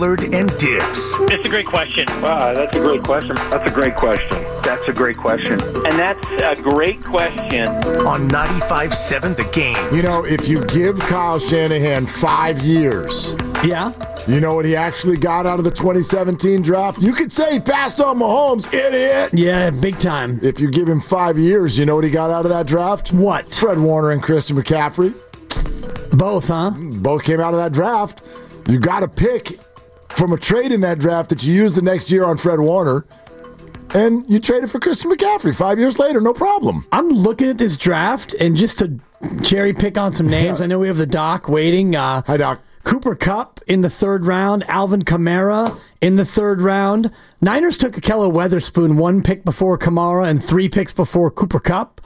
Pollard and Dibs. It's a great question. Wow, that's a great question. That's a great question. That's a great question. And that's a great question. On 95.7 The Game. You know, if you give Kyle Shanahan 5 years, you know what he actually got out of the 2017 draft? You could say he passed on Mahomes, idiot. Yeah, big time. If you give him 5 years, you know what he got out of that draft? What? Fred Warner and Christian McCaffrey. Both, huh? Both came out of that draft. You got to pick from a trade in that draft that you use the next year on Fred Warner, and you traded for Christian McCaffrey 5 years later, no problem. I'm looking at this draft, and just to cherry pick on some names, I know we have the Doc waiting. Hi, Doc. Cooper Kupp in the third round, Alvin Kamara in the third round. Niners took Ahkello Witherspoon 1 pick before Kamara and 3 picks before Cooper Kupp.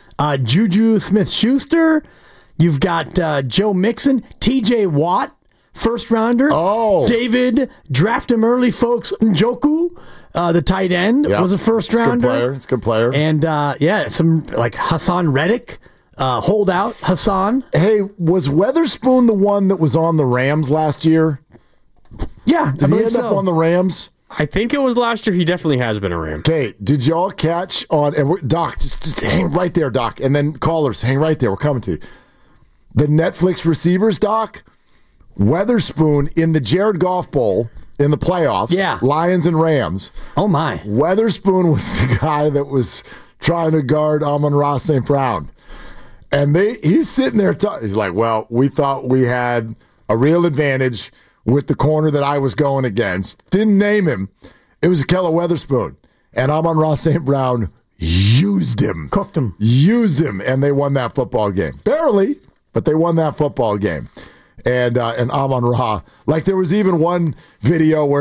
Juju Smith-Schuster. You've got Joe Mixon, T.J. Watt, first rounder. Oh. David, draft him early, folks. Njoku, the tight end, was a first rounder. It's a good player. And, some like Hassan Reddick, holdout Hassan. Hey, was Witherspoon the one that was on the Rams last year? Yeah, Did he end up on the Rams? I think it was last year. He definitely has been a Ram. Okay, did y'all catch on, and Doc, just hang right there, Doc, and then callers, hang right there, we're coming to you. The Netflix receivers, Doc, Witherspoon in the Jared Goff Bowl in the playoffs, Lions and Rams. Oh, my. Witherspoon was the guy that was trying to guard Amon-Ra St. Brown. And he's sitting there, he's like, well, we thought we had a real advantage with the corner that I was going against. Didn't name him. It was Ahkello Witherspoon. And Amon-Ra St. Brown used him. Cooked him. Used him, and they won that football game. Barely, but they won that football game. And Amon-Ra, like there was even one video where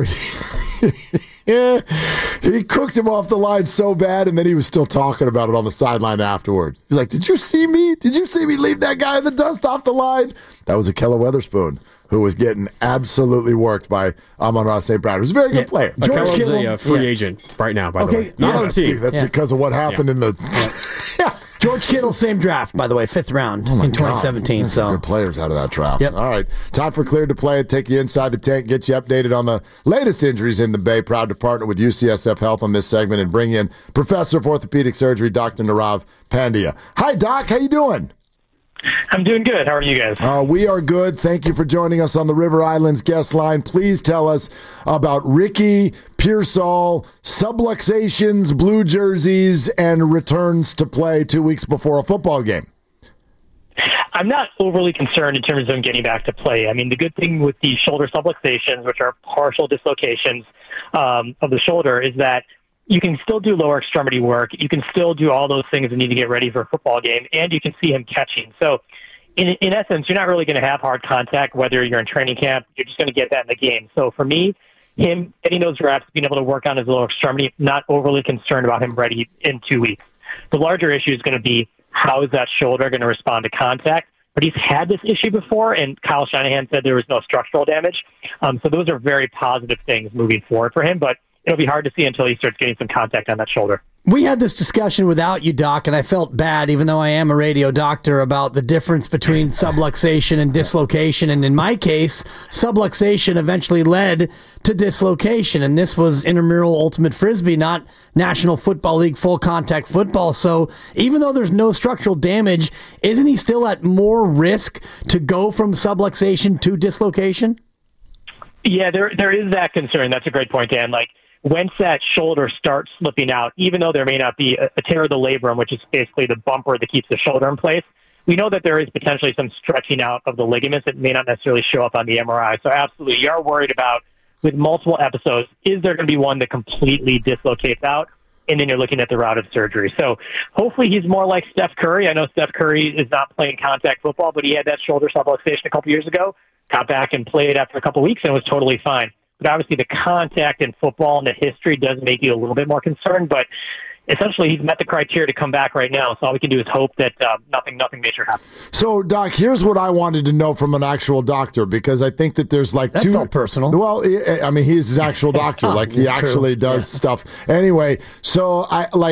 he cooked him off the line so bad, and then he was still talking about it on the sideline afterwards. He's like, did you see me? Did you see me leave that guy in the dust off the line? That was Ahkello Witherspoon, who was getting absolutely worked by Amon-Ra St. Brown. He was a very good player. George Kittle's a free agent right now, by the way. Not on the team. That's because of what happened in the... George Kittle, same draft, by the way, 5th round in 2017. God. So good players out of that draft. Yep. All right, time for Cleared to Play. Take you inside the tent, get you updated on the latest injuries in the Bay. Proud to partner with UCSF Health on this segment and bring in Professor of Orthopedic Surgery, Dr. Nirav Pandya. Hi, Doc. How you doing? I'm doing good. How are you guys? We are good. Thank you for joining us on the River Islands guest line. Please tell us about Ricky Pearsall, subluxations, blue jerseys, and returns to play 2 weeks before a football game. I'm not overly concerned in terms of him getting back to play. I mean, the good thing with the shoulder subluxations, which are partial dislocations of the shoulder, is that you can still do lower extremity work. You can still do all those things that need to get ready for a football game, and you can see him catching. So, in essence, you're not really going to have hard contact, whether you're in training camp. You're just going to get that in the game. So, for me, him getting those reps, being able to work on his lower extremity, not overly concerned about him ready in 2 weeks. The larger issue is going to be how is that shoulder going to respond to contact. But he's had this issue before, and Kyle Shanahan said there was no structural damage. So those are very positive things moving forward for him. But it'll be hard to see until he starts getting some contact on that shoulder. We had this discussion without you, Doc, and I felt bad, even though I am a radio doctor, about the difference between subluxation and dislocation. And in my case, subluxation eventually led to dislocation. And this was intramural ultimate frisbee, not National Football League full contact football. So even though there's no structural damage, isn't he still at more risk to go from subluxation to dislocation? Yeah, there is that concern. That's a great point, Dan. Like, once that shoulder starts slipping out, even though there may not be a tear of the labrum, which is basically the bumper that keeps the shoulder in place, we know that there is potentially some stretching out of the ligaments that may not necessarily show up on the MRI. So absolutely, you are worried about, with multiple episodes, is there going to be one that completely dislocates out? And then you're looking at the route of surgery. So hopefully he's more like Steph Curry. I know Steph Curry is not playing contact football, but he had that shoulder subluxation a couple years ago, got back and played after a couple weeks and was totally fine. But obviously the contact in football and the history does make you a little bit more concerned. But essentially he's met the criteria to come back right now. So all we can do is hope that nothing major happens. So, Doc, here's what I wanted to know from an actual doctor, because I think that there's like that two... felt personal. Well, I mean, he's an actual doctor. Like, he actually does stuff. Anyway, so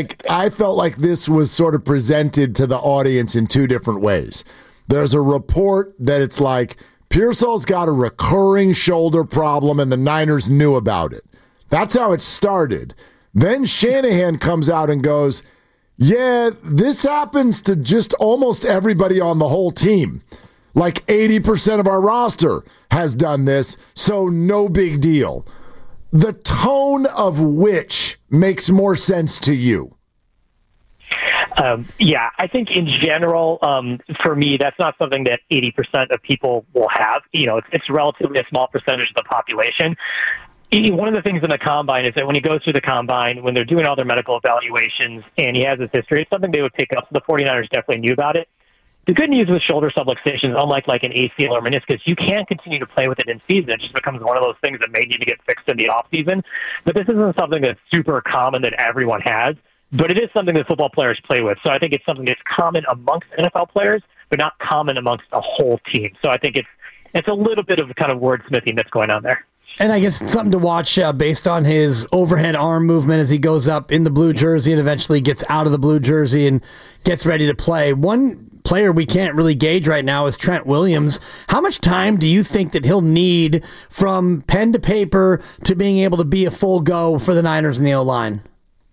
I felt like this was sort of presented to the audience in two different ways. There's a report that it's like Pearsall's got a recurring shoulder problem, and the Niners knew about it. That's how it started. Then Shanahan comes out and goes, yeah, this happens to just almost everybody on the whole team. Like 80% of our roster has done this, so no big deal. The tone of which makes more sense to you? Yeah, I think in general, for me, that's not something that 80% of people will have. It's relatively a small percentage of the population. One of the things in the combine is that when he goes through the combine, when they're doing all their medical evaluations and he has this history, it's something they would pick up. So the 49ers definitely knew about it. The good news with shoulder subluxations, unlike like an ACL or meniscus, you can continue to play with it in season. It just becomes one of those things that may need to get fixed in the off season. But this isn't something that's super common that everyone has. But it is something that football players play with. So I think it's something that's common amongst NFL players, but not common amongst a whole team. So I think it's a little bit of kind of wordsmithing that's going on there. And I guess something to watch based on his overhead arm movement as he goes up in the blue jersey and eventually gets out of the blue jersey and gets ready to play. One player we can't really gauge right now is Trent Williams. How much time do you think that he'll need from pen to paper to being able to be a full go for the Niners in the O-line?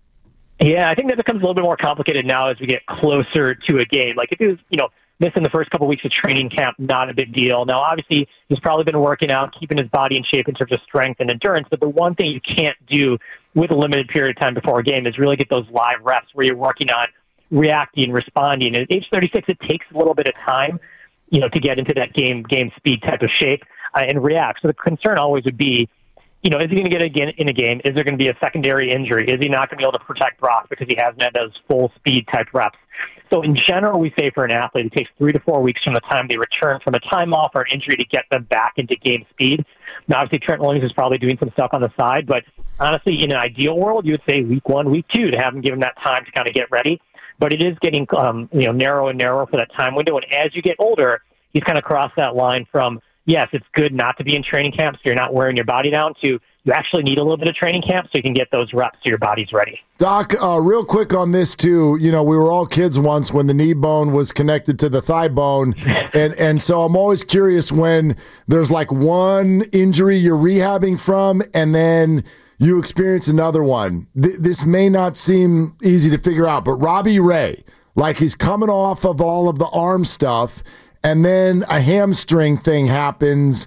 Yeah, I think that becomes a little bit more complicated now as we get closer to a game. Like if he was, missing the first couple of weeks of training camp, not a big deal. Now, obviously, he's probably been working out, keeping his body in shape in terms of strength and endurance. But the one thing you can't do with a limited period of time before a game is really get those live reps where you're working on reacting, responding. And at age 36, it takes a little bit of time, to get into that game speed type of shape and react. So the concern always would be, is he going to get again in a game? Is there going to be a secondary injury? Is he not going to be able to protect Brock because he hasn't had those full speed type reps? So in general, we say for an athlete, it takes 3 to 4 weeks from the time they return from a time off or an injury to get them back into game speed. Now, obviously, Trent Williams is probably doing some stuff on the side, but honestly, in an ideal world, you would say week 1, week 2 to have him give him that time to kind of get ready. But it is getting narrow and narrow for that time window. And as you get older, he's kind of crossed that line from, yes, it's good not to be in training camp so you're not wearing your body down, to you actually need a little bit of training camp so you can get those reps so your body's ready. Doc, real quick on this too, we were all kids once when the knee bone was connected to the thigh bone. And so I'm always curious when there's like one injury you're rehabbing from and then you experience another one. This may not seem easy to figure out, but Robbie Ray, like he's coming off of all of the arm stuff and then a hamstring thing happens,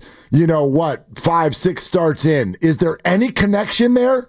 5-6 starts in. Is there any connection there?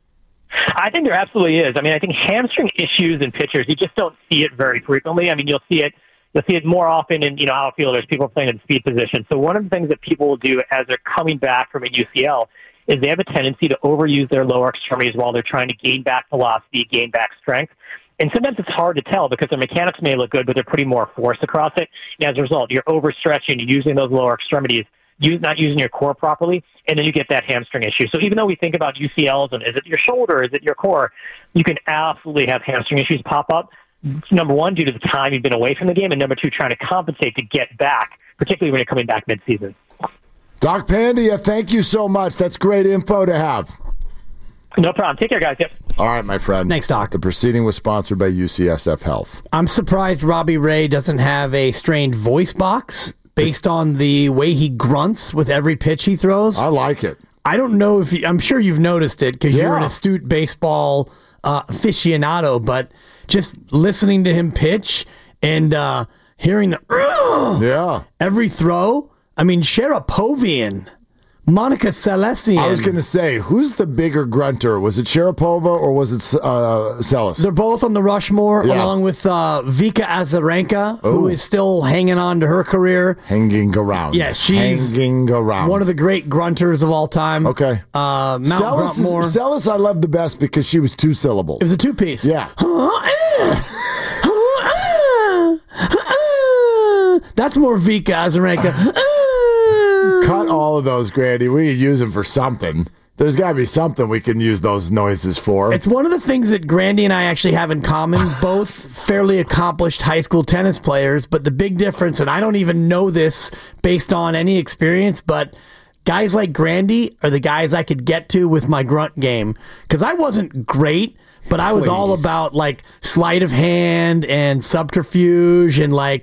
I think there absolutely is. I mean, I think hamstring issues in pitchers, you just don't see it very frequently. I mean, you'll see it more often in, outfielders, people playing in speed position. So one of the things that people will do as they're coming back from a UCL is they have a tendency to overuse their lower extremities while they're trying to gain back velocity, gain back strength. And sometimes it's hard to tell because their mechanics may look good, but they're putting more force across it. And as a result, you're overstretching, you're using those lower extremities, not using your core properly, and then you get that hamstring issue. So even though we think about UCLs and is it your shoulder, is it your core, you can absolutely have hamstring issues pop up. Number one, due to the time you've been away from the game, and number two, trying to compensate to get back, particularly when you're coming back midseason. Doc Pandya, thank you so much. That's great info to have. No problem. Take care, guys. Yep. All right, my friend. Thanks, Doc. The proceeding was sponsored by UCSF Health. I'm surprised Robbie Ray doesn't have a strained voice box based on the way he grunts with every pitch he throws. I like it. I don't know if I'm sure you've noticed it because you're an astute baseball aficionado, but just listening to him pitch and hearing the every throw. I mean, Sharapovian, Monica Salesian. I was going to say, who's the bigger grunter? Was it Sharapova or was it Celis? They're both on the Rushmore, along with Vika Azarenka, who is still hanging on to her career. Hanging around. Yeah, she's hanging around. One of the great grunters of all time. Okay. Mount Gruntmore. Celis I love the best because she was 2 syllables. It was a 2-piece. Yeah. That's more Vika Azarenka. Cut all of those, Grandy. We can use them for something. There's got to be something we can use those noises for. It's one of the things that Grandy and I actually have in common, both fairly accomplished high school tennis players, but the big difference, and I don't even know this based on any experience, but guys like Grandy are the guys I could get to with my grunt game. Because I wasn't great, but I was all about like sleight of hand and subterfuge and like,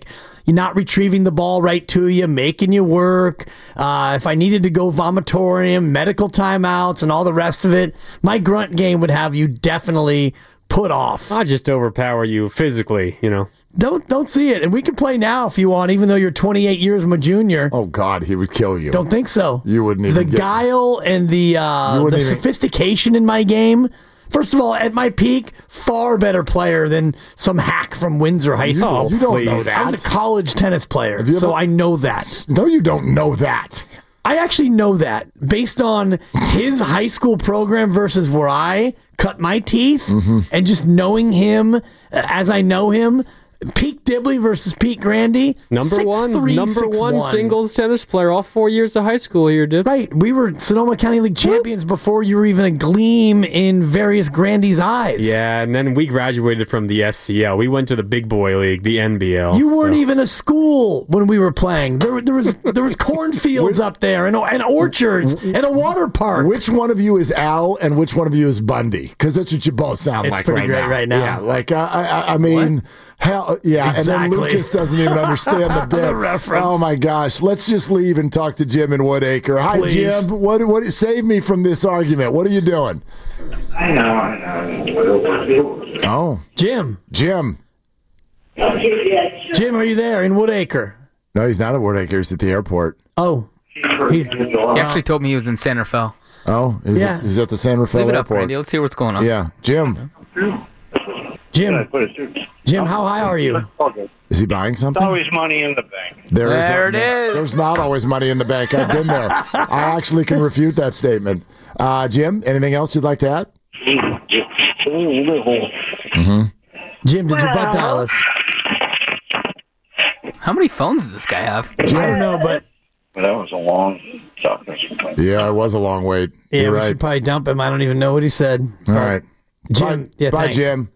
you're not retrieving the ball right to you, making you work. If I needed to go vomitorium, medical timeouts, and all the rest of it, my grunt game would have you definitely put off. I'll just overpower you physically, Don't see it. And we can play now if you want, even though you're 28 years my junior. Oh, God, he would kill you. Don't think so. You wouldn't even The guile and the sophistication in my game. First of all, at my peak, far better player than some hack from Windsor High School. You don't know that. I was a college tennis player, so I know that. No, you don't know that. I actually know that based on his high school program versus where I cut my teeth, and just knowing him as I know him. Pete Dibley versus Pete Grandy. Number 6'3", one 6'1". singles tennis player all 4 years of high school here, Dibs. Right. We were Sonoma County League champions before you were even a gleam in various Grandy's eyes. Yeah, and then we graduated from the SCL. We went to the big boy league, the NBL. You weren't even a school when we were playing. There was cornfields up there and orchards and a water park. Which one of you is Al and which one of you is Bundy? Because that's what you both sound like pretty great right now. Yeah, like I mean... Hell, yeah, exactly. And then Lucas doesn't even understand the bit. The reference. Oh my gosh! Let's just leave and talk to Jim in Woodacre. Hi, Please. Jim. What? Save me from this argument. What are you doing? I know. Oh, Jim, are you there in Woodacre? no, he's not at Woodacre. He's at the airport. Oh, He actually told me he was in San Rafael. Oh, he's at the San Rafael Leave it up, airport. Randy. Let's hear what's going on. Yeah, Jim, how high are you? is he buying something? Always money in the bank. There it is. There's not always money in the bank. I've been there. I actually can refute that statement. Jim, anything else you'd like to add? Jim, did you butt dial us? How many phones does this guy have? I don't know, but That was a long talking. Yeah, it was a long wait. yeah, You're we right. should probably dump him. I don't even know what he said. All right. Jim, Bye, thanks. Jim.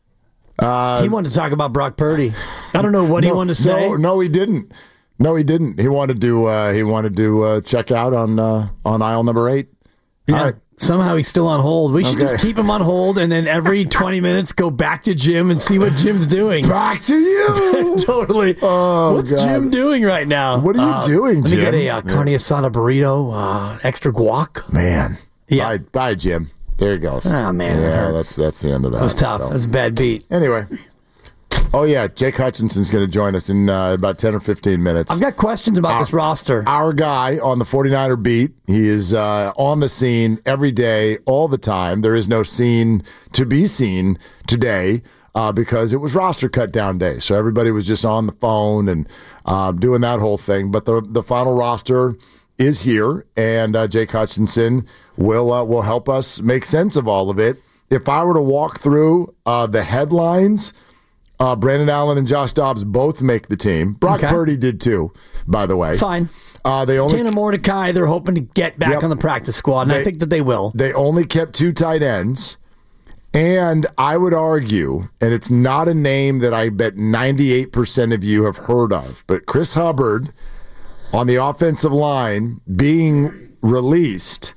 He wanted to talk about Brock Purdy. I don't know what he wanted to say. No, he didn't. He wanted to check out on aisle number 8. Yeah. All right. Somehow he's still on hold. We should Okay. just keep him on hold, and then every 20 minutes go back to Jim and see what Jim's doing. Back to you. Totally. Oh, What's God. Jim doing right now? What are you doing, Let me Jim? get a carne asada burrito, extra guac. Man. Yeah. Bye, Jim. There he goes. Oh, man, that Yeah, hurts. that's the end of that. That was tough. so. That was a bad beat. Anyway. Oh, yeah. Jake Hutchinson's going to join us in about 10 or 15 minutes. I've got questions about this roster. Our guy on the 49er beat. He is on the scene every day, all the time. There is no scene to be seen today because it was roster cut down day. So everybody was just on the phone and doing that whole thing. But the final roster is here, and Jake Hutchinson will help us make sense of all of it. If I were to walk through the headlines, Brandon Allen and Josh Dobbs both make the team. Brock Purdy did too, by the way. Fine. They only Tanner Mordecai, they're hoping to get back on the practice squad, and I think that they will. They only kept 2 tight ends. And I would argue, and it's not a name that I bet 98% of you have heard of, but Chris Hubbard on the offensive line being released,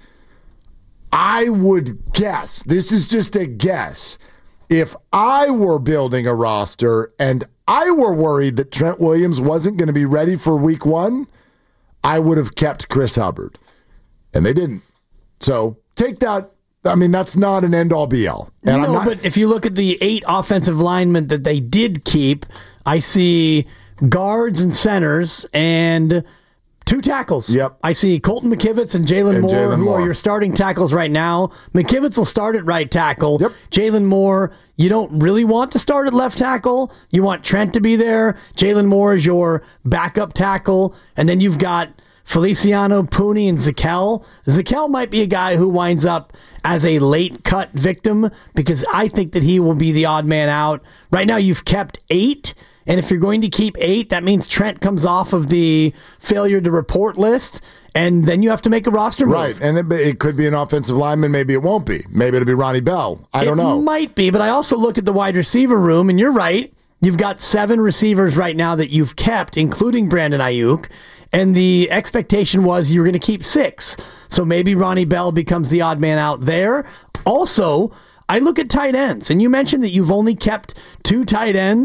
I would guess, this is just a guess, if I were building a roster and I were worried that Trent Williams wasn't going to be ready for week 1, I would have kept Chris Hubbard. And they didn't. So take that. I mean, that's not an end-all be-all. And No, but if you look at the 8 offensive linemen that they did keep, I see guards and centers and 2 tackles. Yep. I see Colton McKivitz and Jalen Moore, who are your starting tackles right now. McKivitz will start at right tackle. Yep. Jalen Moore, you don't really want to start at left tackle. You want Trent to be there. Jalen Moore is your backup tackle. And then you've got Feliciano, Pooney, and Zakel. Zakel might be a guy who winds up as a late cut victim because I think that he will be the odd man out. Right now you've kept 8. And if you're going to keep 8, that means Trent comes off of the failure to report list, and then you have to make a roster move. Right, and it could be an offensive lineman. Maybe it won't be. Maybe it'll be Ronnie Bell. I don't know. It might be, but I also look at the wide receiver room, and you're right. You've got 7 receivers right now that you've kept, including Brandon Ayuk, and the expectation was you were going to keep 6. So maybe Ronnie Bell becomes the odd man out there. Also, I look at tight ends, and you mentioned that you've only kept 2 tight ends.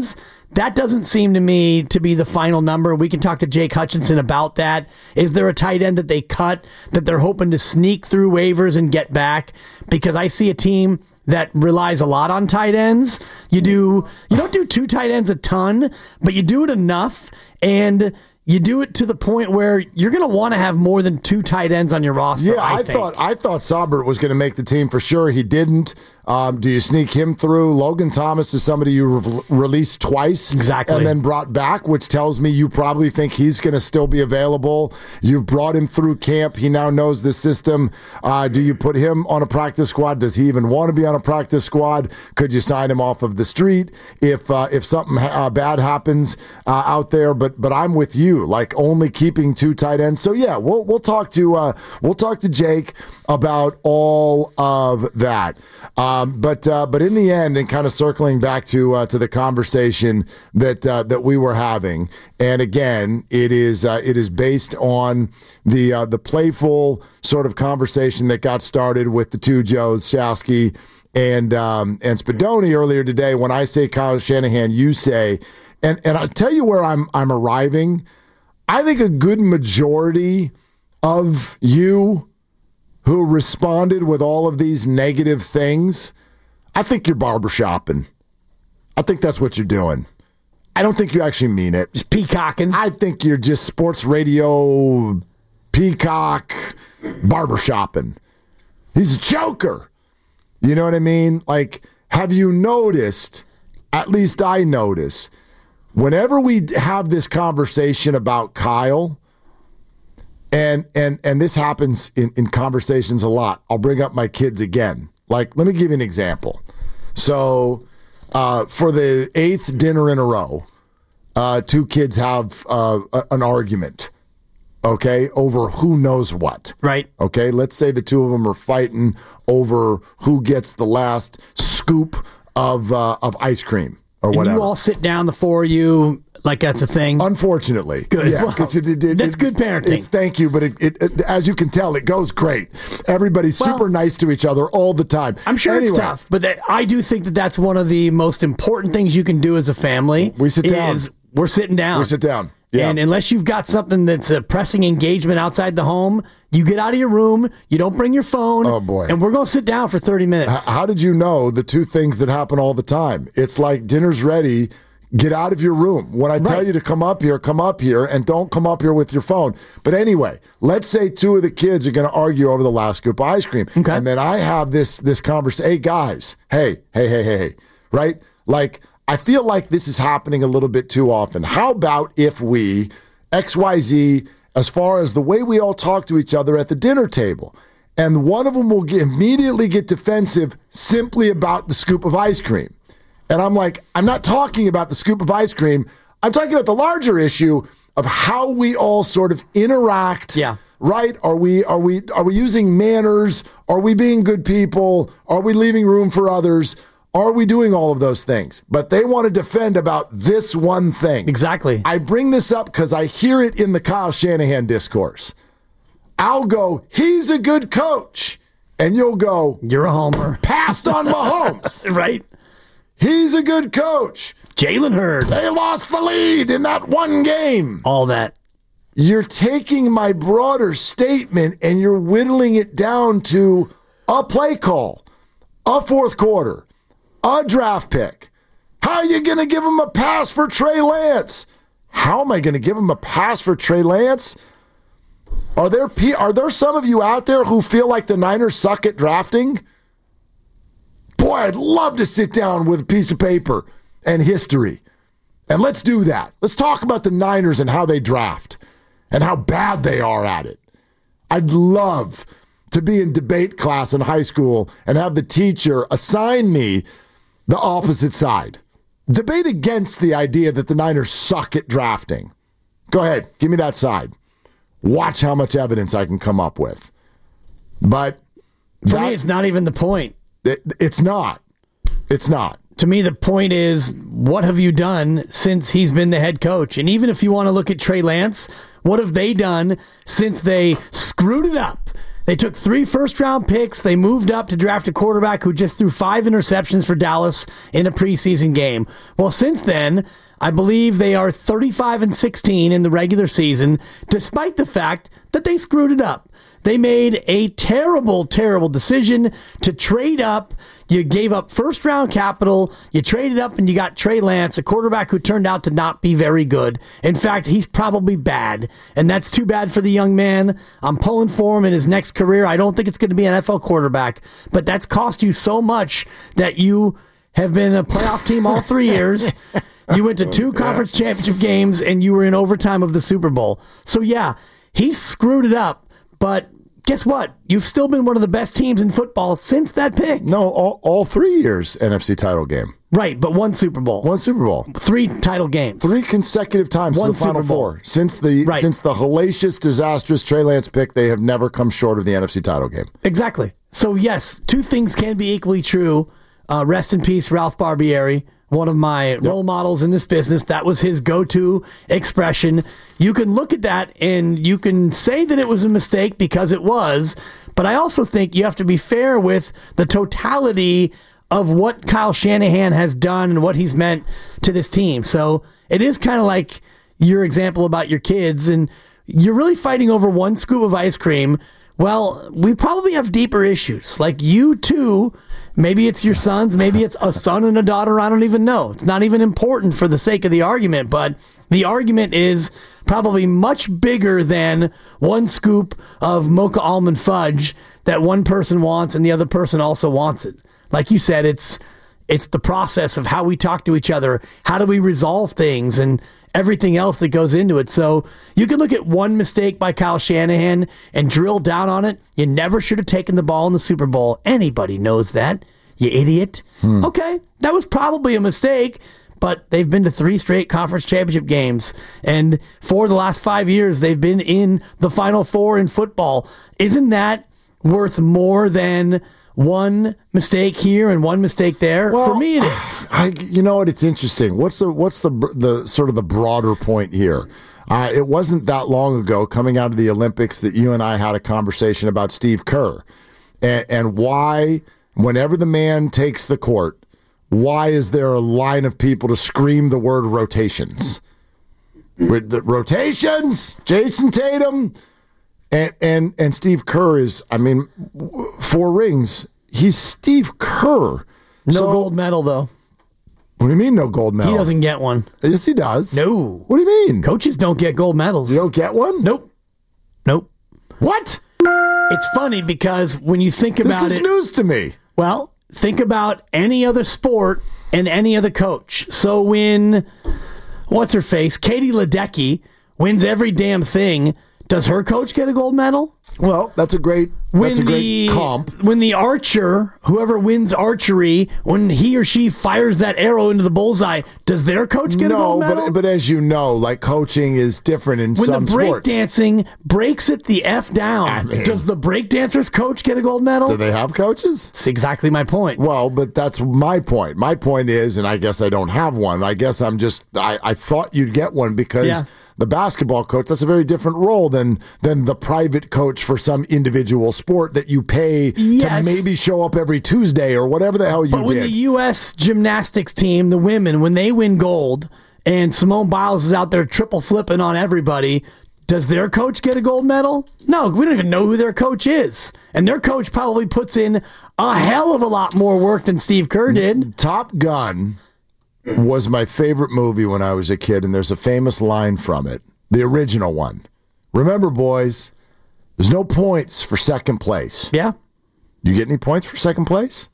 that doesn't seem to me to be the final number. We can talk to Jake Hutchinson about that. Is there a tight end that they cut that they're hoping to sneak through waivers and get back? Because I see a team that relies a lot on tight ends. You don't do 2 tight ends a ton, but you do it enough, and you do it to the point where you're going to want to have more than 2 tight ends on your roster. Yeah, I thought Saubert was going to make the team for sure. He didn't. Do you sneak him through? Logan Thomas is somebody you released twice, exactly, and then brought back, which tells me you probably think he's going to still be available. You've brought him through camp. He now knows the system. Do you put him on a practice squad? Does he even want to be on a practice squad? Could you sign him off of the street if something bad happens out there? But I'm with you, like only keeping 2 tight ends. So yeah, we'll talk to Jake about all of that. But in the end, and kind of circling back to the conversation that we were having, and again, it is based on the playful sort of conversation that got started with the 2 Joes, Shasky and Spadoni earlier today. When I say Kyle Shanahan, you say, and I'll tell you where I'm arriving. I think a good majority of you who responded with all of these negative things, I think you're barbershopping. I think that's what you're doing. I don't think you actually mean it. Just peacocking. I think you're just sports radio peacock barbershopping. He's a joker. You know what I mean? Like, have you noticed, at least I notice, whenever we have this conversation about Kyle, and this happens in conversations a lot. I'll bring up my kids again. Like, let me give you an example. So, for the 8th dinner in a row, 2 kids have an argument, okay, over who knows what. Right. Okay, let's say the 2 of them are fighting over who gets the last scoop of ice cream. Or whatever. And you all sit down, the 4 of you, like that's a thing? Unfortunately. Good. Yeah, well, that's good parenting. Thank you, but it, as you can tell, it goes great. Everybody's super nice to each other all the time. I'm sure it's tough, but I do think that that's one of the most important things you can do as a family. We sit down. We're sitting down. We sit down. Yeah. And unless you've got something that's a pressing engagement outside the home, you get out of your room, you don't bring your phone. Oh, boy. And we're going to sit down for 30 minutes. How did you know the 2 things that happen all the time? It's like dinner's ready. Get out of your room. When I tell you to come up here, and don't come up here with your phone. But anyway, let's say 2 of the kids are going to argue over the last scoop of ice cream. Okay. And then I have this conversation. Hey, guys. Hey. Right? Like, I feel like this is happening a little bit too often. How about if we, XYZ, as far as the way we all talk to each other at the dinner table, and one of them will immediately get defensive simply about the scoop of ice cream. And I'm like, I'm not talking about the scoop of ice cream. I'm talking about the larger issue of how we all sort of interact. Yeah. Right? Are we using manners? Are we being good people? Are we leaving room for others? Are we doing all of those things? But they want to defend about this one thing. Exactly. I bring this up because I hear it in the Kyle Shanahan discourse. I'll go, he's a good coach. And you'll go, you're a homer. Passed on Mahomes. Right. He's a good coach. Jalen Hurd. They lost the lead in that one game. All that. You're taking my broader statement and you're whittling it down to a play call, a 4th quarter, a draft pick. How are you going to give him a pass for Trey Lance? How am I going to give him a pass for Trey Lance? Are there some of you out there who feel like the Niners suck at drafting? Boy, I'd love to sit down with a piece of paper and history. And let's do that. Let's talk about the Niners and how they draft and how bad they are at it. I'd love to be in debate class in high school and have the teacher assign me the opposite side. Debate against the idea that the Niners suck at drafting. Go ahead, give me that side. Watch how much evidence I can come up with. But for me, it's not even the point. It's not. It's not. To me, the point is, what have you done since he's been the head coach? And even if you want to look at Trey Lance, what have they done since they screwed it up? They took 3 first-round picks. They moved up to draft a quarterback who just threw 5 interceptions for Dallas in a preseason game. Well, since then, I believe they are 35-16 in the regular season, despite the fact that they screwed it up. They made a terrible, terrible decision to trade up. You gave up first-round capital. You traded up and you got Trey Lance, a quarterback who turned out to not be very good. In fact, he's probably bad, and that's too bad for the young man. I'm pulling for him in his next career. I don't think it's going to be an NFL quarterback, but that's cost you so much that you have been a playoff team all 3 years. You went to 2 conference championship games, and you were in overtime of the Super Bowl. So, yeah, he screwed it up. But guess what? You've still been one of the best teams in football since that pick. No, all 3 years NFC title game. Right, but 1 Super Bowl. 1 Super Bowl. 3 title games. 3 consecutive times to the Final Four. Since the hellacious, disastrous Trey Lance pick, they have never come short of the NFC title game. Exactly. So, yes, 2 things can be equally true. Rest in peace, Ralph Barbieri. One of my role models in this business. That was his go-to expression. You can look at that and you can say that it was a mistake because it was, but I also think you have to be fair with the totality of what Kyle Shanahan has done and what he's meant to this team. So it is kind of like your example about your kids, and you're really fighting over 1 scoop of ice cream. Well, we probably have deeper issues. Like you too. Maybe it's your sons. Maybe it's a son and a daughter. I don't even know. It's not even important for the sake of the argument, but the argument is probably much bigger than 1 scoop of mocha almond fudge that one person wants and the other person also wants it. Like you said, it's the process of how we talk to each other. How do we resolve things and everything else that goes into it. So you can look at 1 mistake by Kyle Shanahan and drill down on it. You never should have taken the ball in the Super Bowl. Anybody knows that, you idiot. Okay, that was probably a mistake, but they've been to 3 straight conference championship games. And for the last 5 years, they've been in the Final Four in football. Isn't that worth more than 1 mistake here and 1 mistake there? Well, for me, it is. You know what? It's interesting. What's the sort of the broader point here? It wasn't that long ago, coming out of the Olympics, that you and I had a conversation about Steve Kerr and why, whenever the man takes the court, why is there a line of people to scream the word rotations? With the rotations, Jason Tatum. And Steve Kerr is, 4 rings. He's Steve Kerr. No gold medal, though. What do you mean no gold medal? He doesn't get one. Yes, he does. No. What do you mean? Coaches don't get gold medals. You don't get one? Nope. What? It's funny because when you think about it... This is news to me. Well, think about any other sport and any other coach. So when, what's-her-face, Katie Ledecky wins every damn thing... Does her coach get a gold medal? Well, that's a great comp. When the archer, whoever wins archery, when he or she fires that arrow into the bullseye, does their coach get a gold medal? No, but as you know, like coaching is different in some sports. When the breakdancing breaks it the F down, does the breakdancer's coach get a gold medal? Do they have coaches? That's exactly my point. Well, but that's my point. My point is, and I guess I don't have one, I guess I thought you'd get one because... Yeah. The basketball coach, that's a very different role than the private coach for some individual sport that you pay to maybe show up every Tuesday or whatever the hell you did. But when the U.S. gymnastics team, the women, when they win gold and Simone Biles is out there triple flipping on everybody, does their coach get a gold medal? No, we don't even know who their coach is. And their coach probably puts in a hell of a lot more work than Steve Kerr did. Top Gun was my favorite movie when I was a kid, and there's a famous line from it, the original one. Remember, boys, there's no points for second place. Yeah. You get any points for second place?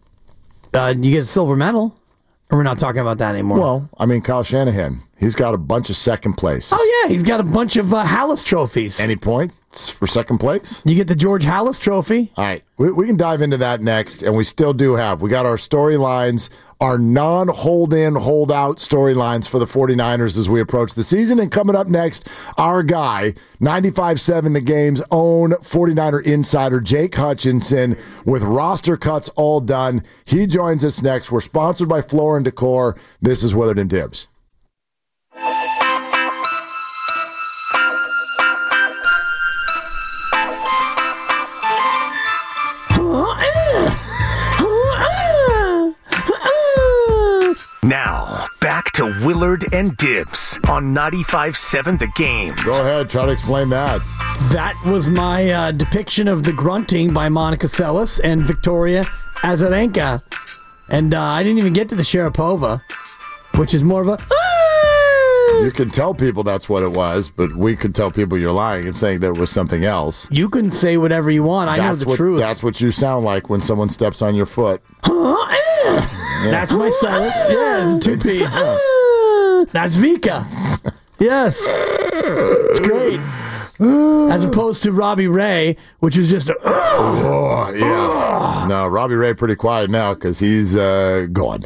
You get a silver medal. Or we're not talking about that anymore. Well, Kyle Shanahan, he's got a bunch of second places. Oh, yeah, he's got a bunch of Hallis trophies. Any points for second place? You get the George Hallis trophy. All right, we can dive into that next, and we still do we got our storylines, our non-hold-in, hold-out storylines for the 49ers as we approach the season. And coming up next, our guy, 95.7 The Game's own 49er insider, Jake Hutchinson, with roster cuts all done. He joins us next. We're sponsored by Floor & Decor. This is Willard and Dibs. Now, back to Willard and Dibs on 95.7 The Game. Go ahead, try to explain that. That was my depiction of the grunting by Monica Seles and Victoria Azarenka. And I didn't even get to the Sharapova, which is more of a... You can tell people that's what it was, but we could tell people you're lying and saying there was something else. You can say whatever you want. I know the truth. That's what you sound like when someone steps on your foot. That's my Seles. Yeah, it's a two-piece. That's Vika. Yes. It's great. As opposed to Robbie Ray, which is just a... yeah. No, Robbie Ray pretty quiet now because he's gone.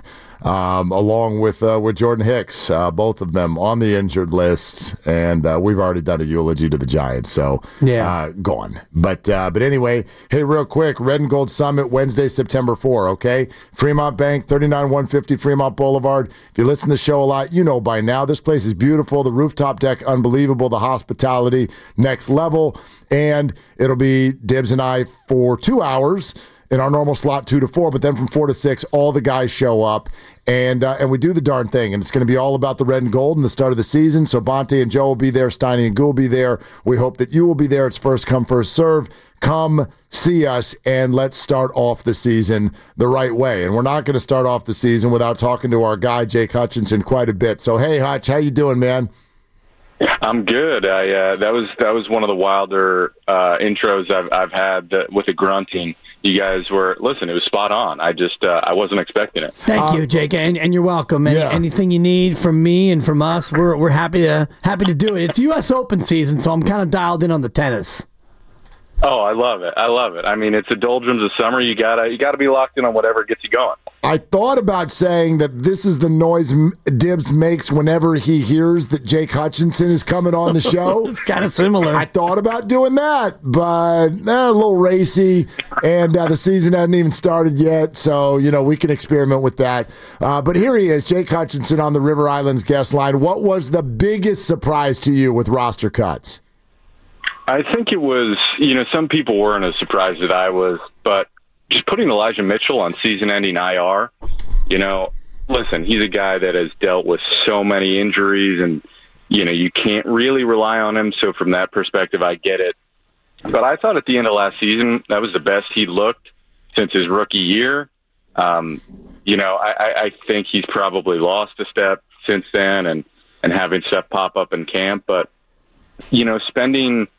Along with Jordan Hicks, both of them on the injured lists, and we've already done a eulogy to the Giants, so gone. But anyway, hey, real quick, Red and Gold Summit, Wednesday, September 4, okay? Fremont Bank, 39150 Fremont Boulevard. If you listen to the show a lot, you know by now, this place is beautiful. The rooftop deck, unbelievable. The hospitality, next level. And it'll be Dibs and I for 2 hours in our normal slot 2 to 4, but then from 4 to 6, all the guys show up, and we do the darn thing, and it's going to be all about the red and gold and the start of the season. So Bonte and Joe will be there, Steiny and Goo will be there. We hope that you will be there. It's first come, first serve. Come see us, and let's start off the season the right way. And we're not going to start off the season without talking to our guy Jake Hutchinson quite a bit. So hey, Hutch, how you doing, man? I'm good. That was one of the wilder intros I've had with the grunting. You guys were, listen, it was spot on. I wasn't expecting it. Thank you, Jake, and you're welcome. Anything you need from me and from us, we're happy to do it. It's U.S. Open season, so I'm kind of dialed in on the tennis. Oh, I love it. I mean, it's the doldrums of summer. You gotta be locked in on whatever gets you going. I thought about saying that this is the noise Dibs makes whenever he hears that Jake Hutchinson is coming on the show. It's kind of similar. I thought about doing that, but a little racy, and the season hadn't even started yet, so, we can experiment with that. But here he is, Jake Hutchinson on the River Islands guest line. What was the biggest surprise to you with roster cuts? I think it was, some people weren't as surprised as I was, but just putting Elijah Mitchell on season-ending IR, listen, he's a guy that has dealt with so many injuries, and, you can't really rely on him. So from that perspective, I get it. But I thought at the end of last season, that was the best he looked since his rookie year. I think he's probably lost a step since then and having stuff pop up in camp. But, spending,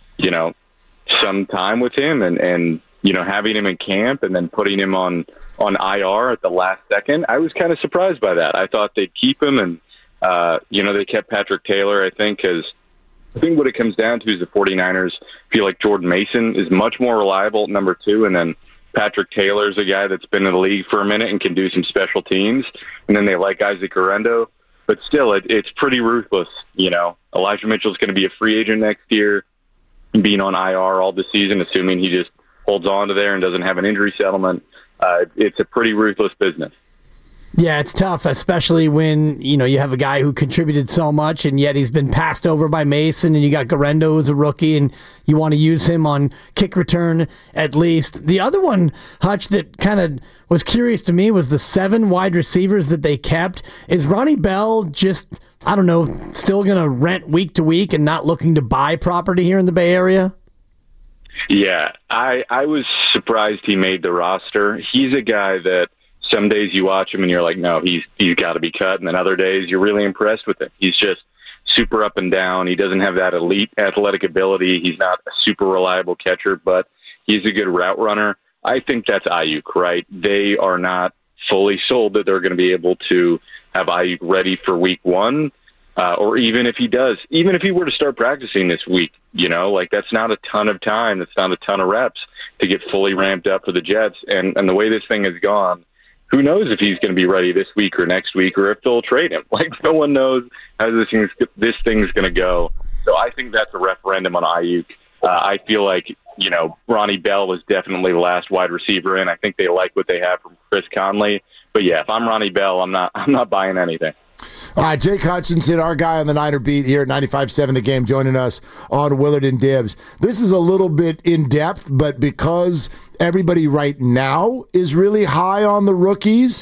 some time with him and having him in camp and then putting him on IR at the last second, I was kind of surprised by that. I thought they'd keep him, and they kept Patrick Taylor, I think, because I think what it comes down to is the 49ers feel like Jordan Mason is much more reliable at number 2, and then Patrick Taylor's a guy that's been in the league for a minute and can do some special teams, and then they like Isaac Guerrero. But still, it's pretty ruthless. Elijah Mitchell's going to be a free agent next year, being on IR all the season, assuming he just holds on to there and doesn't have an injury settlement. It's a pretty ruthless business. Yeah, it's tough, especially when, you have a guy who contributed so much and yet he's been passed over by Mason, and you got Guerrero as a rookie and you want to use him on kick return at least. The other one, Hutch, that kind of was curious to me was the 7 wide receivers that they kept. Is Ronnie Bell just, I don't know, still going to rent week to week and not looking to buy property here in the Bay Area? Yeah, I was surprised he made the roster. He's a guy that some days you watch him and you're like, no, he's got to be cut. And then other days you're really impressed with him. He's just super up and down. He doesn't have that elite athletic ability. He's not a super reliable catcher, but he's a good route runner. I think that's Ayuk, right? They are not fully sold that they're going to be able to have Ayuk ready for week 1. Or even if he were to start practicing this week, that's not a ton of time. That's not a ton of reps to get fully ramped up for the Jets. And the way this thing has gone, who knows if he's going to be ready this week or next week, or if they'll trade him. No one knows how this thing's going to go. So I think that's a referendum on Ayuk. I feel like, Ronnie Bell was definitely the last wide receiver in. I think they like what they have from Chris Conley. But yeah, if I'm Ronnie Bell, I'm not buying anything. All right, Jake Hutchinson, our guy on the Niner Beat here at 95.7 The Game, joining us on Willard and Dibs. This is a little bit in-depth, but because everybody right now is really high on the rookies,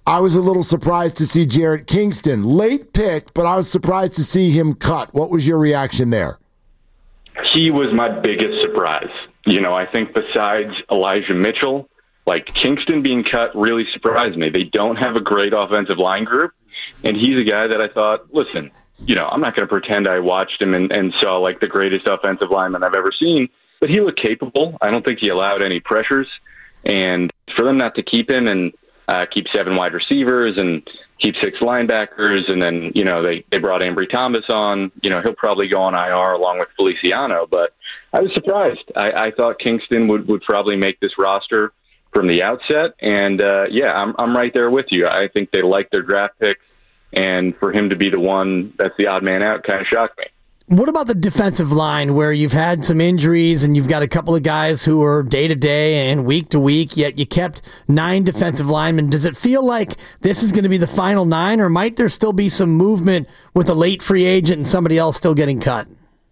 I was a little surprised to see Jarrett Kingston. Late pick, but I was surprised to see him cut. What was your reaction there? He was my biggest surprise. I think besides Elijah Mitchell, Kingston being cut really surprised me. They don't have a great offensive line group, and he's a guy that I thought, listen, I'm not going to pretend I watched him and saw the greatest offensive lineman I've ever seen, but he looked capable. I don't think he allowed any pressures, and for them not to keep him and keep 7 wide receivers and keep 6 linebackers, and then, they brought Ambry Thomas on. He'll probably go on IR along with Feliciano, but I was surprised. I thought Kingston would probably make this roster from the outset, and I'm right there with you. I think they like their draft picks, and for him to be the one that's the odd man out kind of shocked me. What about the defensive line, where you've had some injuries and you've got a couple of guys who are day-to-day and week-to-week, yet you kept 9 defensive linemen? Does it feel like this is going to be the final 9, or might there still be some movement with a late free agent and somebody else still getting cut?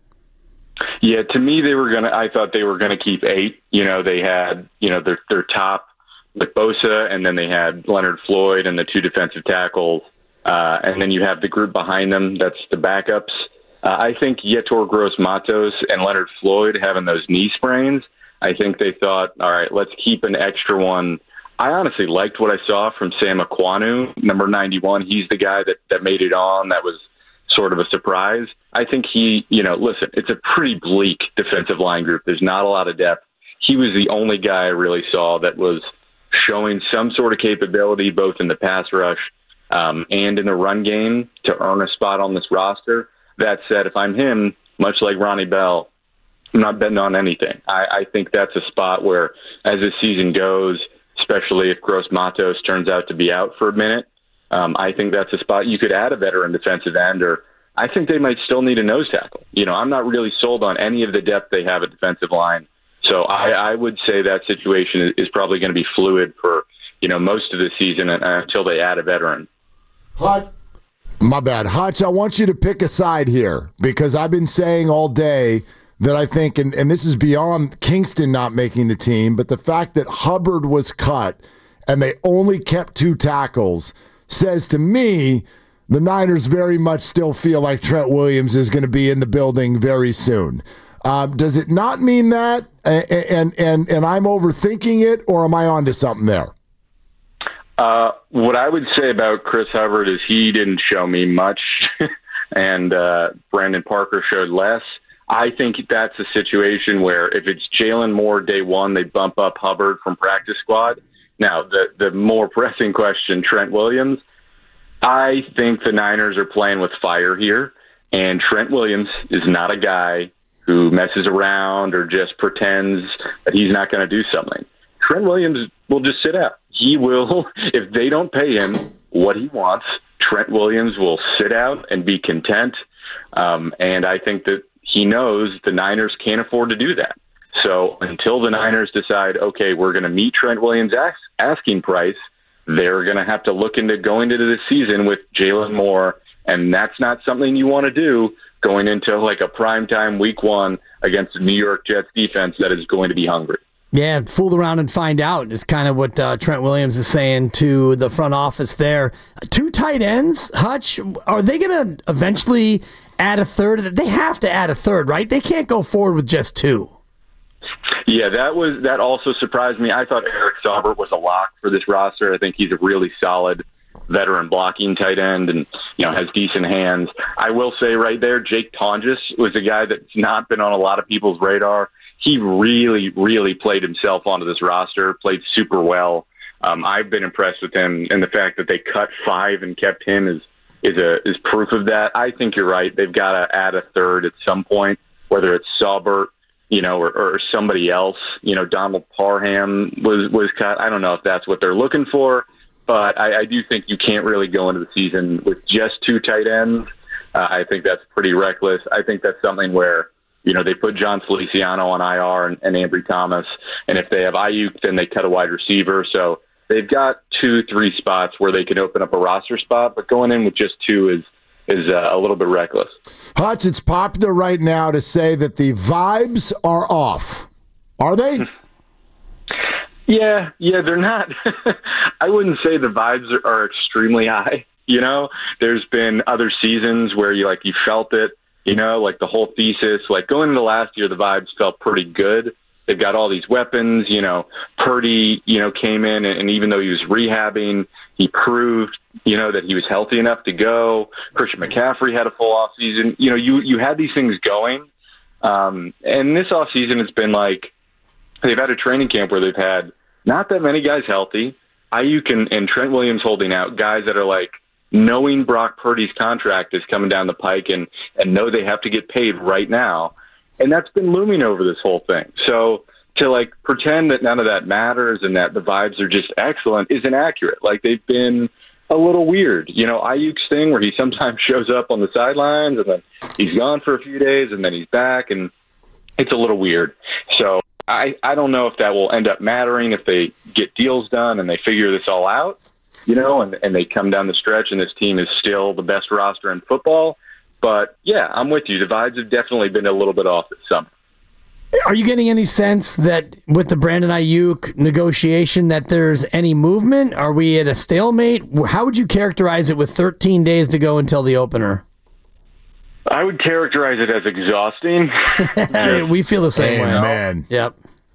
Yeah, to me, I thought they were going to keep 8. They had, their top with Bosa, and then they had Leonard Floyd and the 2 defensive tackles. And then you have the group behind them. That's the backups. I think Yetur Gross-Matos and Leonard Floyd having those knee sprains, I think they thought, all right, let's keep an extra one. I honestly liked what I saw from Sam Aquanu, number 91. He's the guy that made it on. That was sort of a surprise. I think listen, it's a pretty bleak defensive line group. There's not a lot of depth. He was the only guy I really saw that was showing some sort of capability, both in the pass rush and in the run game, to earn a spot on this roster. That said, if I'm him, much like Ronnie Bell, I'm not betting on anything. I think that's a spot where, as this season goes, especially if Gross-Matos turns out to be out for a minute, I think that's a spot you could add a veteran defensive end, or I think they might still need a nose tackle. I'm not really sold on any of the depth they have at defensive line. So I would say that situation is probably going to be fluid for, most of the season until they add a veteran. My bad. Hutch, I want you to pick a side here, because I've been saying all day that I think, and this is beyond Kingston not making the team, but the fact that Hubbard was cut and they only kept 2 tackles says to me the Niners very much still feel like Trent Williams is going to be in the building very soon. Does it not mean that? And I'm overthinking it, or am I onto something there? What I would say about Chris Hubbard is he didn't show me much, and Brandon Parker showed less. I think that's a situation where if it's Jalen Moore day one, they bump up Hubbard from practice squad. Now, the more pressing question, Trent Williams, I think the Niners are playing with fire here, and Trent Williams is not a guy who messes around or just pretends that he's not going to do something. Trent Williams will just sit out. He will, if they don't pay him what he wants, Trent Williams will sit out and be content. And I think that he knows the Niners can't afford to do that. So until the Niners decide, okay, we're going to meet Trent Williams' asking price, they're going to have to look into going into this season with Jalen Moore, and that's not something you want to do going into like a primetime week 1 against the New York Jets defense that is going to be hungry. Yeah, fool around and find out is kind of what Trent Williams is saying to the front office there. 2 tight ends, Hutch, are they going to eventually add a third? They have to add a third, right? They can't go forward with just 2. Yeah, that also surprised me. I thought Eric Saubert was a lock for this roster. I think he's a really solid veteran blocking tight end and, has decent hands. I will say right there, Jake Tonjes was a guy that's not been on a lot of people's radar. He really, really played himself onto this roster, played super well. I've been impressed with him, and the fact that they cut 5 and kept him is proof of that. I think you're right. They've got to add a third at some point, whether it's Saubert, or somebody else. Donald Parham was cut. I don't know if that's what they're looking for, but I do think you can't really go into the season with just 2 tight ends. I think that's pretty reckless. I think that's something where, they put John Feliciano on IR and Ambry Thomas, and if they have Ayuk, then they cut a wide receiver. So they've got 2-3 spots where they can open up a roster spot, but going in with just 2 is a little bit reckless. Hutch, it's popular right now to say that the vibes are off. Are they? Yeah, they're not. I wouldn't say the vibes are extremely high. You know, there's been other seasons where you felt it. You know, like the whole thesis, like going into last year, the vibes felt pretty good. They've got all these weapons. You know, Purdy, came in, and even though he was rehabbing, he proved, that he was healthy enough to go. Christian McCaffrey had a full off season. You know, you had these things going, and this off season has been like they've had a training camp where they've had not that many guys healthy. Ayuk and Trent Williams holding out, guys that are like knowing Brock Purdy's contract is coming down the pike and know they have to get paid right now. And that's been looming over this whole thing. So to pretend that none of that matters and that the vibes are just excellent isn't accurate. Like, they've been a little weird. Ayuk's thing where he sometimes shows up on the sidelines and then he's gone for a few days and then he's back, and it's a little weird. So I don't know if that will end up mattering if they get deals done and they figure this all out, and they come down the stretch and this team is still the best roster in football. But, yeah, I'm with you. The vibes have definitely been a little bit off this summer. Are you getting any sense that with the Brandon Ayuk negotiation that there's any movement? Are we at a stalemate? How would you characterize it with 13 days to go until the opener? I would characterize it as exhausting. We feel the same way. Man. Yep.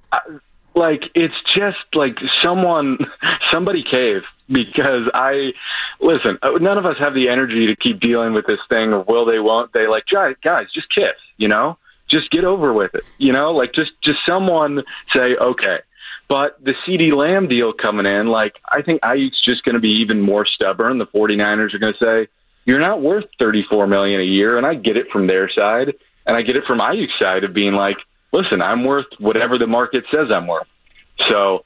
It's just like somebody cave, because listen, none of us have the energy to keep dealing with this thing of will they, won't they. Like, guys, just kiss, just get over with it, just someone say, okay. But the CeeDee Lamb deal coming in, I think Ayuk's just going to be even more stubborn. The 49ers are going to say, you're not worth $34 million a year. And I get it from their side. And I get it from Ayuk's side of being like, listen, I'm worth whatever the market says I'm worth. So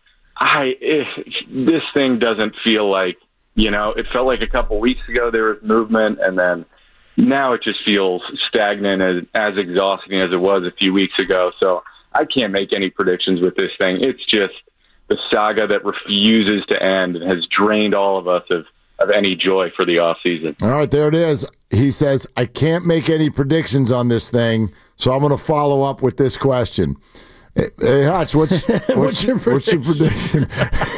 this thing doesn't feel like, it felt like a couple weeks ago there was movement, and then now it just feels stagnant, as exhausting as it was a few weeks ago. So I can't make any predictions with this thing. It's just the saga that refuses to end and has drained all of us of any joy for the offseason. All right, there it is. He says, I can't make any predictions on this thing, so I'm going to follow up with this question. Hey, Hutch, what's your prediction?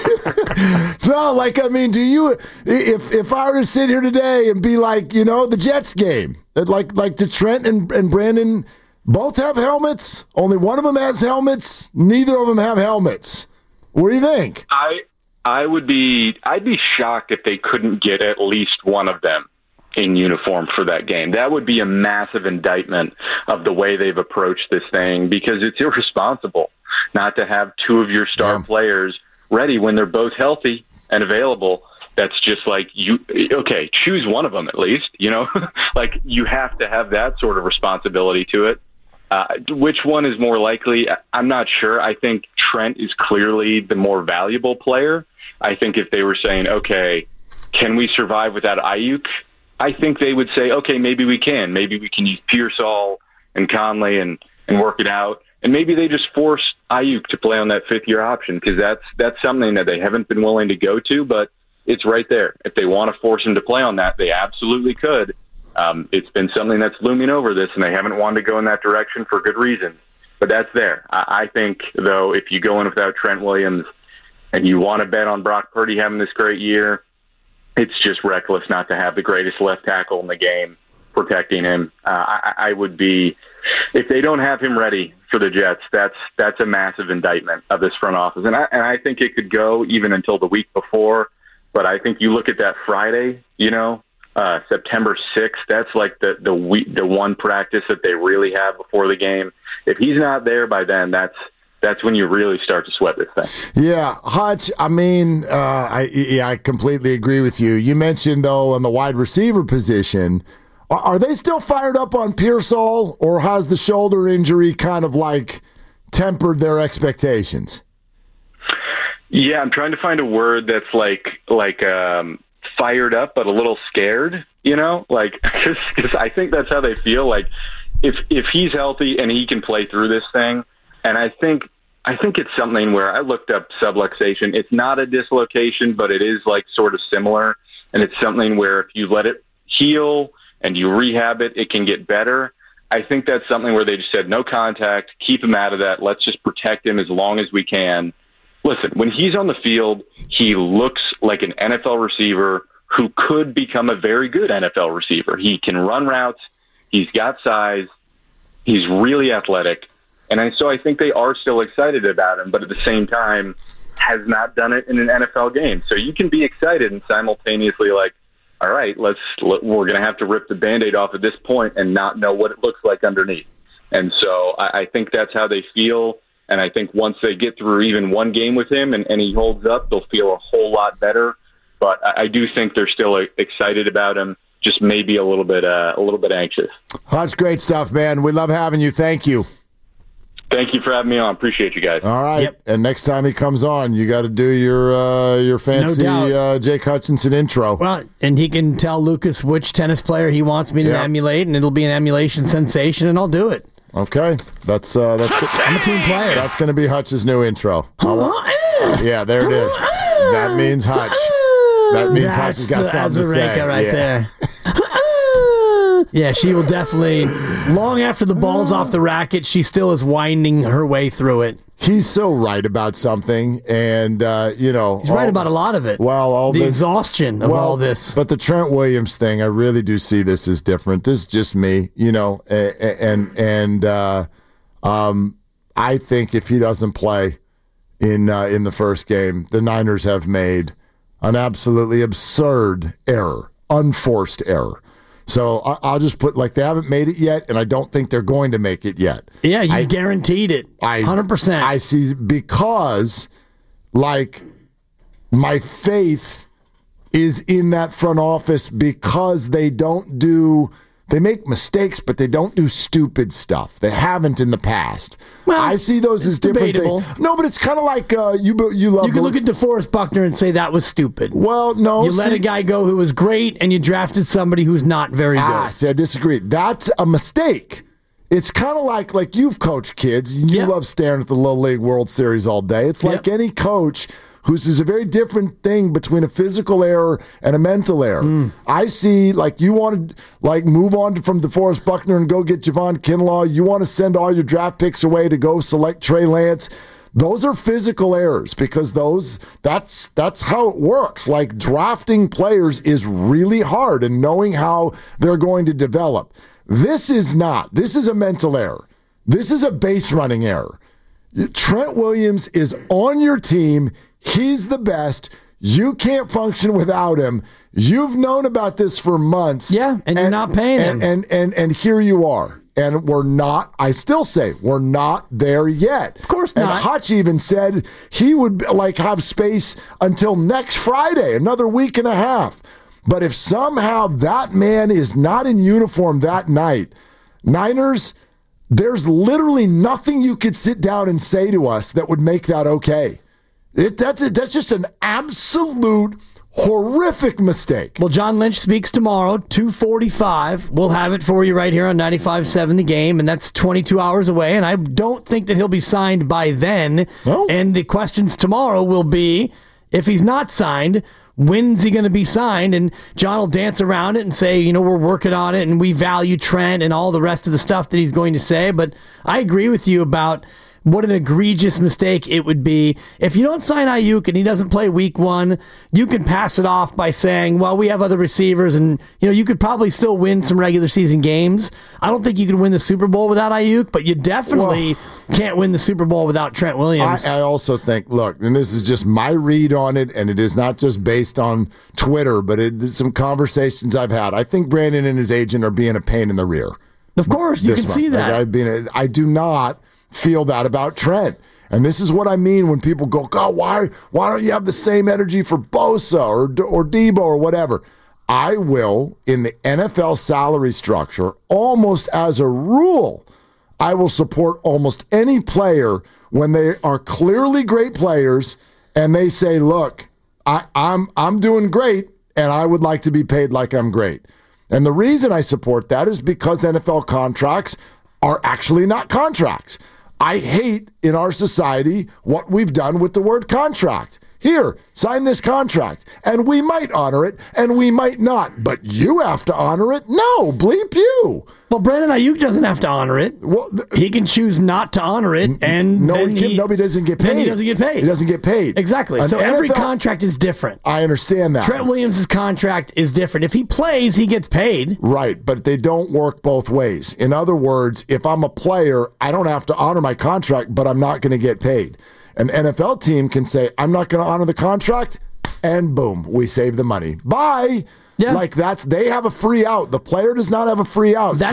No, do you, if I were to sit here today and be like, the Jets game, like do Trent and Brandon both have helmets? Only one of them has helmets? Neither of them have helmets. What do you think? I'd be shocked if they couldn't get at least one of them in uniform for that game. That would be a massive indictment of the way they've approached this thing, because it's irresponsible not to have two of your star players ready when they're both healthy and available. That's just choose one of them at least, you have to have that sort of responsibility to it. Which one is more likely? I'm not sure. I think Trent is clearly the more valuable player. I think if they were saying, okay, can we survive without Ayuk? I think they would say, okay, maybe we can. Maybe we can use Pearsall and Conley and work it out. And maybe they just force Ayuk to play on that fifth-year option, because that's something that they haven't been willing to go to, but it's right there. If they want to force him to play on that, they absolutely could. It's been something that's looming over this, and they haven't wanted to go in that direction for good reason. But that's there. I think, though, if you go in without Trent Williams and you want to bet on Brock Purdy having this great year, it's just reckless not to have the greatest left tackle in the game protecting him. I would be, if they don't have him ready for the Jets, that's a massive indictment of this front office. And I think it could go even until the week before. But I think you look at that Friday, September 6th, that's like the one practice that they really have before the game. If he's not there by then, that's when you really start to sweat this thing. Yeah, Hutch, I completely agree with you. You mentioned, though, on the wide receiver position, are they still fired up on Pearsall, or has the shoulder injury kind of tempered their expectations? Yeah, I'm trying to find a word that's fired up but a little scared, because I think that's how they feel. If he's healthy and he can play through this thing, and I think it's something where I looked up subluxation. It's not a dislocation, but it is sort of similar, and it's something where if you let it heal and you rehab it, it can get better. I think that's something where they just said no contact, keep him out of that. Let's just protect him as long as we can. listen, when he's on the field, he looks like an NFL receiver who could become a very good NFL receiver. He can run routes. He's got size. He's really athletic. And so I think they are still excited about him, but at the same time has not done it in an NFL game. So you can be excited and simultaneously like, all right, we're going to have to rip the Band-Aid off at this point and not know what it looks like underneath. And so I think that's how they feel. And I think once they get through even one game with him and he holds up, they'll feel a whole lot better. But I do think they're still excited about him, just maybe a little bit anxious. That's great stuff, man. We love having you. Thank you. Thank you for having me on. Appreciate you guys. All right. Yep. And next time he comes on, you got to do your fancy Jake Hutchinson intro. Well, and he can tell Lucas which tennis player he wants me to emulate, and it'll be an emulation sensation, and I'll do it. Okay. That's I'm a team player. That's going to be Hutch's new intro. Yeah, there it is. That means Hutch. That means Hutch has got something to say. Right there. Yeah, she will definitely, long after the ball's off the racket, she still is winding her way through it. He's so right about something, and, he's right about a lot of it. Well, the exhaustion of all this. But the Trent Williams thing, I really do see this as different. This is just me, I think if he doesn't play in the first game, the Niners have made an absolutely absurd error, unforced error. So I'll just put, they haven't made it yet, and I don't think they're going to make it yet. Yeah, you guaranteed it. 100%. I see, because, my faith is in that front office because they make mistakes, but they don't do stupid stuff. They haven't in the past. Well, I see those as different debatable things. No, but it's kind of like you love. You can look at DeForest Buckner and say that was stupid. Well, no. You let a guy go who was great, and you drafted somebody who's not very good. See, I disagree. That's a mistake. It's kind of like you've coached kids. You love staring at the Little League World Series all day. It's like any coach who's a very different thing between a physical error and a mental error. I see, you want to move on from DeForest Buckner and go get Javon Kinlaw. You want to send all your draft picks away to go select Trey Lance. Those are physical errors because that's how it works. Drafting players is really hard and knowing how they're going to develop. This is not. This is a mental error. This is a base running error. Trent Williams is on your team. He's the best. You can't function without him. You've known about this for months. Yeah, and you're not paying him. And here you are. And we're not, I still say, we're not there yet. Of course not. And Hutch even said he would have space until next Friday, another week and a half. But if somehow that man is not in uniform that night, Niners, there's literally nothing you could sit down and say to us that would make that okay. That's just an absolute horrific mistake. Well, John Lynch speaks tomorrow, 2:45. We'll have it for you right here on 95.7 The Game, and that's 22 hours away, and I don't think that he'll be signed by then. No. And the questions tomorrow will be, if he's not signed, when's he going to be signed? And John will dance around it and say, we're working on it, and we value Trent and all the rest of the stuff that he's going to say. But I agree with you about what an egregious mistake it would be. If you don't sign Ayuk and he doesn't play week 1, you can pass it off by saying, well, we have other receivers, and you could probably still win some regular season games. I don't think you can win the Super Bowl without Ayuk, but you definitely can't win the Super Bowl without Trent Williams. I also think, look, and this is just my read on it, and it is not just based on Twitter, but it's some conversations I've had. I think Brandon and his agent are being a pain in the rear. Of course, you can see that. I do not feel that about Trent. And this is what I mean when people go, God, why don't you have the same energy for Bosa or Debo or whatever? I will, in the NFL salary structure, almost as a rule, I will support almost any player when they are clearly great players and they say, look, I'm doing great and I would like to be paid like I'm great. And the reason I support that is because NFL contracts are actually not contracts. I hate in our society what we've done with the word contract. Here, sign this contract. And we might honor it, and we might not. But you have to honor it? No, bleep you. Well, Brandon Ayuk doesn't have to honor it. Well, he can choose not to honor it, and nobody doesn't get paid. Then he doesn't get paid. He doesn't get paid. Exactly. So every contract is different. I understand that. Trent Williams' contract is different. If he plays, he gets paid. Right, but they don't work both ways. In other words, if I'm a player, I don't have to honor my contract, but I'm not going to get paid. An NFL team can say, I'm not going to honor the contract, and boom, we save the money. Bye. Yeah. Like they have a free out. The player does not have a free out. That's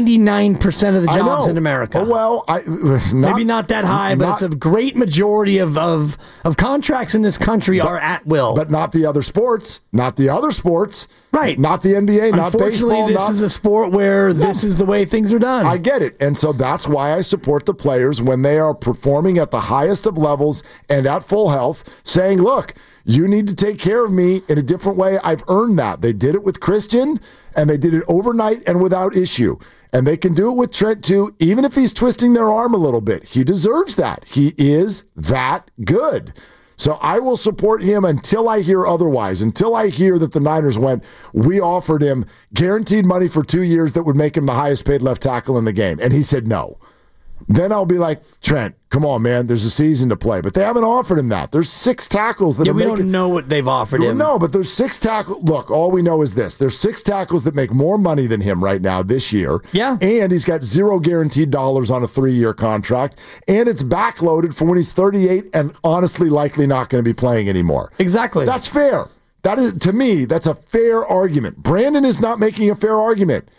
99% of the jobs in America. Well, maybe not that high, but it's a great majority of contracts in this country are at will. But not the other sports. Not the other sports. Right. Not the NBA, not baseball. Unfortunately, this is a sport where this is the way things are done. I get it. And so that's why I support the players when they are performing at the highest of levels and at full health, saying, look, you need to take care of me in a different way. I've earned that. They did it with Christian, and they did it overnight and without issue. And they can do it with Trent, too, even if he's twisting their arm a little bit. He deserves that. He is that good. So I will support him until I hear otherwise, until I hear that the Niners we offered him guaranteed money for 2 years that would make him the highest paid left tackle in the game. And he said no. Then I'll be like, Trent, come on, man. There's a season to play. But they haven't offered him that. There's 6 tackles that we don't know what they've offered him. No, but there's 6 tackles. Look, all we know is this. There's 6 tackles that make more money than him right now this year. Yeah. And he's got 0 guaranteed dollars on a 3-year contract. And it's backloaded for when he's 38 and honestly likely not going to be playing anymore. Exactly. That's fair. That is, to me, that's a fair argument. Brandon is not making a fair argument.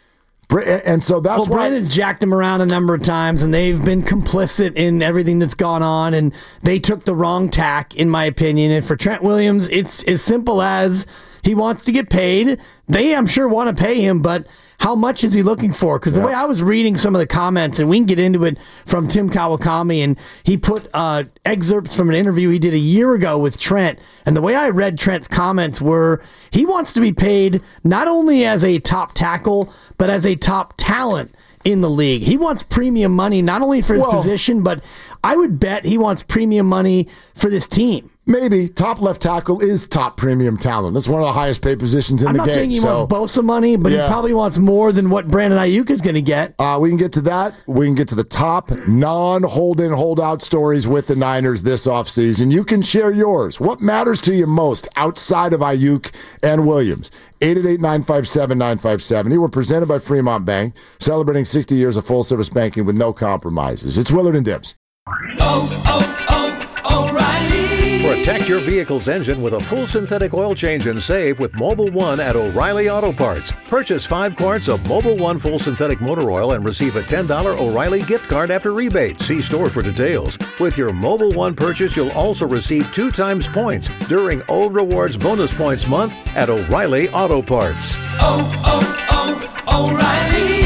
And so that's why Brandon's jacked him around a number of times, and they've been complicit in everything that's gone on, and they took the wrong tack, in my opinion. And for Trent Williams, it's as simple as he wants to get paid. They, I'm sure, want to pay him, but how much is he looking for? Because the way I was reading some of the comments, and we can get into it from Tim Kawakami, and he put excerpts from an interview he did a year ago with Trent. And the way I read Trent's comments were he wants to be paid not only as a top tackle, but as a top talent in the league. He wants premium money not only for his position, but I would bet he wants premium money for this team. Maybe. Top left tackle is top premium talent. That's one of the highest paid positions in the game. I'm not saying he wants Bosa money, but he probably wants more than what Brandon Ayuk is going to get. We can get to that. We can get to the top non-hold-in, hold-out stories with the Niners this offseason. You can share yours. What matters to you most outside of Ayuk and Williams? 888-957-9570. We're presented by Fremont Bank, celebrating 60 years of full-service banking with no compromises. It's Willard and Dibs. O'Reilly. Protect your vehicle's engine with a full synthetic oil change and save with Mobil 1 at O'Reilly Auto Parts. Purchase 5 quarts of Mobil 1 full synthetic motor oil and receive a $10 O'Reilly gift card after rebate. See store for details. With your Mobil 1 purchase, you'll also receive 2 times points during O Rewards Bonus Points Month at O'Reilly Auto Parts. O'Reilly.